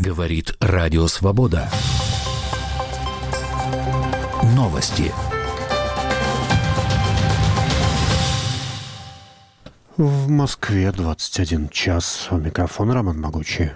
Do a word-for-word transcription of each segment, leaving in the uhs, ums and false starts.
Говорит Радио Свобода. Новости. В Москве двадцать один час. У микрофона Роман Могучий.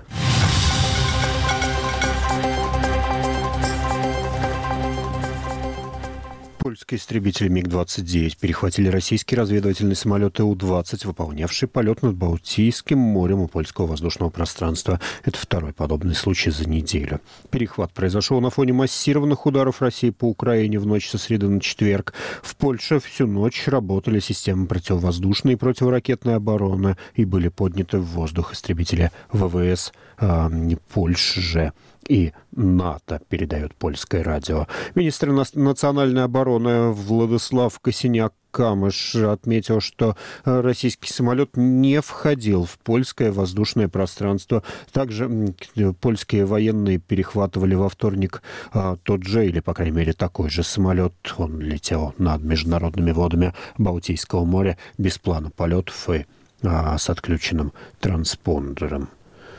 Польские истребители миг двадцать девять перехватили российский разведывательный самолет Ил двадцать, выполнявший полет над Балтийским морем у польского воздушного пространства. Это второй подобный случай за неделю. Перехват произошел на фоне массированных ударов России по Украине в ночь со среды на четверг. В Польше всю ночь работали системы противовоздушной и противоракетной обороны и были подняты в воздух истребители ВВС э, Польши же. И НАТО, передает польское радио. Министр национальной обороны Владислав Косиняк-Камыш отметил, что российский самолет не входил в польское воздушное пространство. Также польские военные перехватывали во вторник тот же, или, по крайней мере, такой же самолет. Он летел над международными водами Балтийского моря без плана полетов и с отключенным транспондером.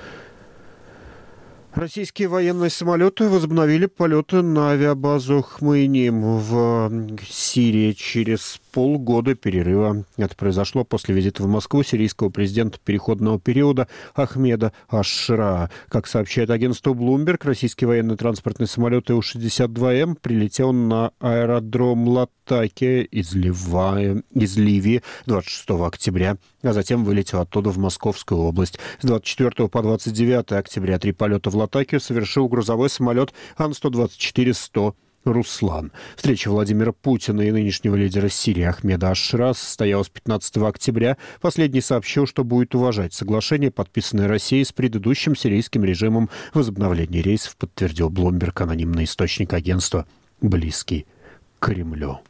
Российские военные самолеты возобновили полеты на авиабазу Хмеймим в Сирии через полгода перерыва. Это произошло после визита в Москву сирийского президента переходного периода Ахмеда аш-Шараа. Как сообщает агентство Bloomberg, российский военный транспортный самолет Ил шестьдесят два Эм прилетел на аэродром Латакия из, Лива... из Ливии двадцать шестого октября, а затем вылетел оттуда в Московскую область. С двадцать четвёртого по двадцать девятое октября три полета в Латакию совершил грузовой самолет Ан сто двадцать четыре сто «Руслан». Встреча Владимира Путина и нынешнего лидера Сирии Ахмеда аш-Шараа состоялась пятнадцатого октября. Последний сообщил, что будет уважать соглашение, подписанное Россией с предыдущим сирийским режимом. Возобновление рейсов подтвердил Bloomberg, анонимный источник агентства, близкий к Кремлю.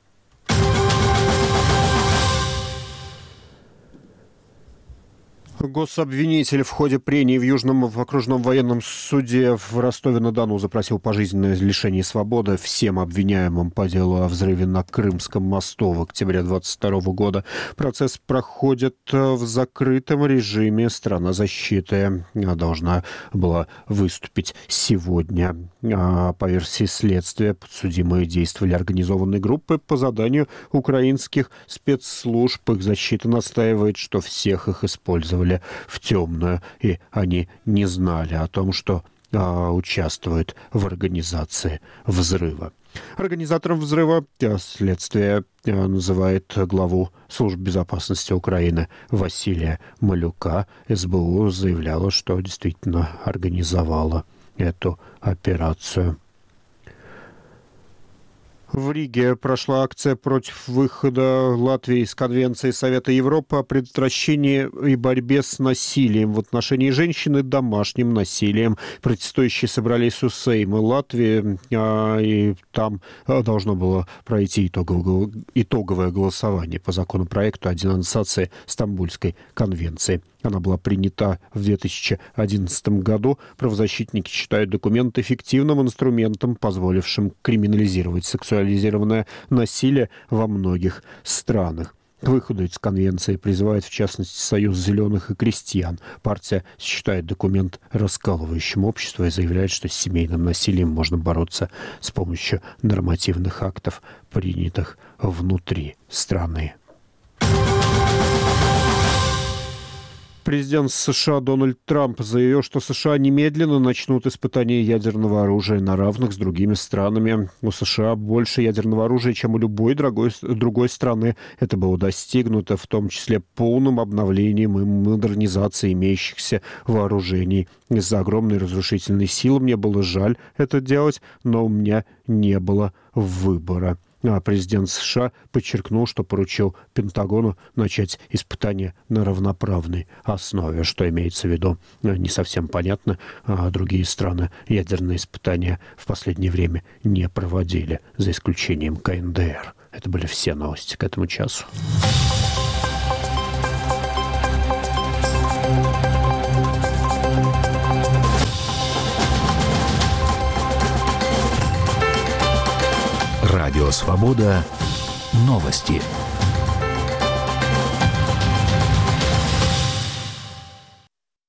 Гособвинитель в ходе прений в Южном окружном военном суде в Ростове-на-Дону запросил пожизненное лишение свободы всем обвиняемым по делу о взрыве на Крымском мосту в октябре двадцать второго года. Процесс проходит в закрытом режиме. Сторона защиты должна была выступить сегодня. По версии следствия, подсудимые действовали организованной группой по заданию украинских спецслужб. Их защита настаивает, что всех их использовали в темную, и они не знали о том, что а, участвуют в организации взрыва. Организатором взрыва следствие называет главу служб безопасности Украины Василия Малюка. эс бэ у заявляла, что действительно организовала эту операцию. В Риге прошла акция против выхода Латвии из Конвенции Совета Европы о предотвращении и борьбе с насилием в отношении женщин и домашним насилием. Протестующие собрались у Сейма Латвии, и там должно было пройти итоговое, итоговое голосование по законопроекту о денонсации Стамбульской конвенции. Она была принята в две тысячи одиннадцатом году. Правозащитники считают документ эффективным инструментом, позволившим криминализировать сексуализированное насилие во многих странах. К выходу из конвенции призывает, в частности, Союз зеленых и крестьян. Партия считает документ раскалывающим общество и заявляет, что с семейным насилием можно бороться с помощью нормативных актов, принятых внутри страны. Президент США Дональд Трамп заявил, что США немедленно начнут испытания ядерного оружия на равных с другими странами. У США больше ядерного оружия, чем у любой другой, другой страны. Это было достигнуто в том числе полным обновлением и модернизацией имеющихся вооружений. Из-за огромной разрушительной силы мне было жаль это делать, но у меня не было выбора. А президент США подчеркнул, что поручил Пентагону начать испытания на равноправной основе. Что имеется в виду, не совсем понятно. А другие страны ядерные испытания в последнее время не проводили, за исключением ка эн дэ эр. Это были все новости к этому часу. Радио Свобода. Новости.